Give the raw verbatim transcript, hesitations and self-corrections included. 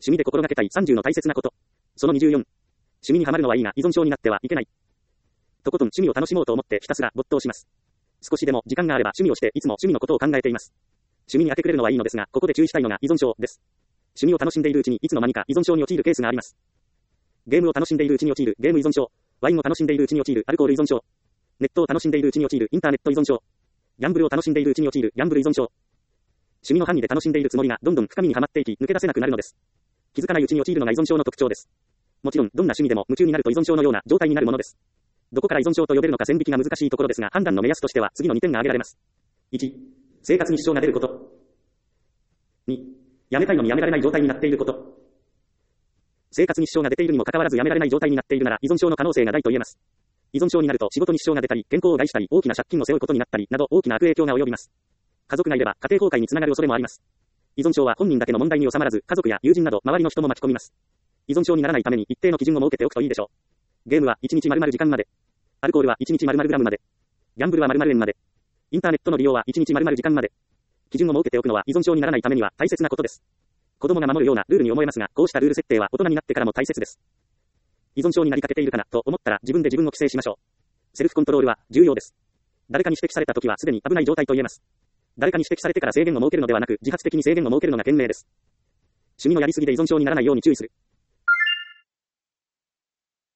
趣味で心がけたいさんじゅうの大切なこと。そのにじゅうよん。趣味にはまるのはいいが依存症になってはいけない。とことん趣味を楽しもうと思ってひたすら没頭します。少しでも時間があれば趣味をしていつも趣味のことを考えています。趣味に当てくれるのはいいのですが、ここで注意したいのが依存症です。趣味を楽しんでいるうちにいつの間にか依存症に陥るケースがあります。ゲームを楽しんでいるうちに陥るゲーム依存症。ワインを楽しんでいるうちに陥るアルコール依存症。ネットを楽しんでいるうちに陥るインターネット依存症。ギャンブルを楽しんでいるうちに陥るギャンブル依存症。趣味の範囲で楽しんでいるつもりがどんどん深みにはまっていき抜け出せなくなるのです。気づかないうちに陥るのが依存症の特徴です。もちろんどんな趣味でも夢中になると依存症のような状態になるものです。どこから依存症と呼べるのか線引きが難しいところですが、判断の目安としては次のにてんが挙げられます。いち、生活に支障が出ること。に、やめたいのにやめられない状態になっていること。生活に支障が出ているにもかかわらずやめられない状態になっているなら依存症の可能性が大と言えます。依存症になると仕事に支障が出たり、健康を害したり、大きな借金を背負うことになったりなど大きな悪影響が及びます。家族内では家庭崩壊につながる恐れもあります。依存症は本人だけの問題に収まらず、家族や友人など周りの人も巻き込みます。依存症にならないために一定の基準を設けておくといいでしょう。ゲームはいちにち丸々時間まで。アルコールはいちにち丸々グラムまで。ギャンブルは丸々円まで。インターネットの利用はいちにち丸々時間まで。基準を設けておくのは依存症にならないためには大切なことです。子供が守るようなルールに思えますが、こうしたルール設定は大人になってからも大切です。依存症になりかけているかなと思ったら自分で自分を規制しましょう。セルフコントロールは重要です。誰かに指摘されたときはすでに危ない状態と言えます。誰かに指摘されてから制限を設けるのではなく、自発的に制限を設けるのが賢明です。趣味のやりすぎで依存症にならないように注意する。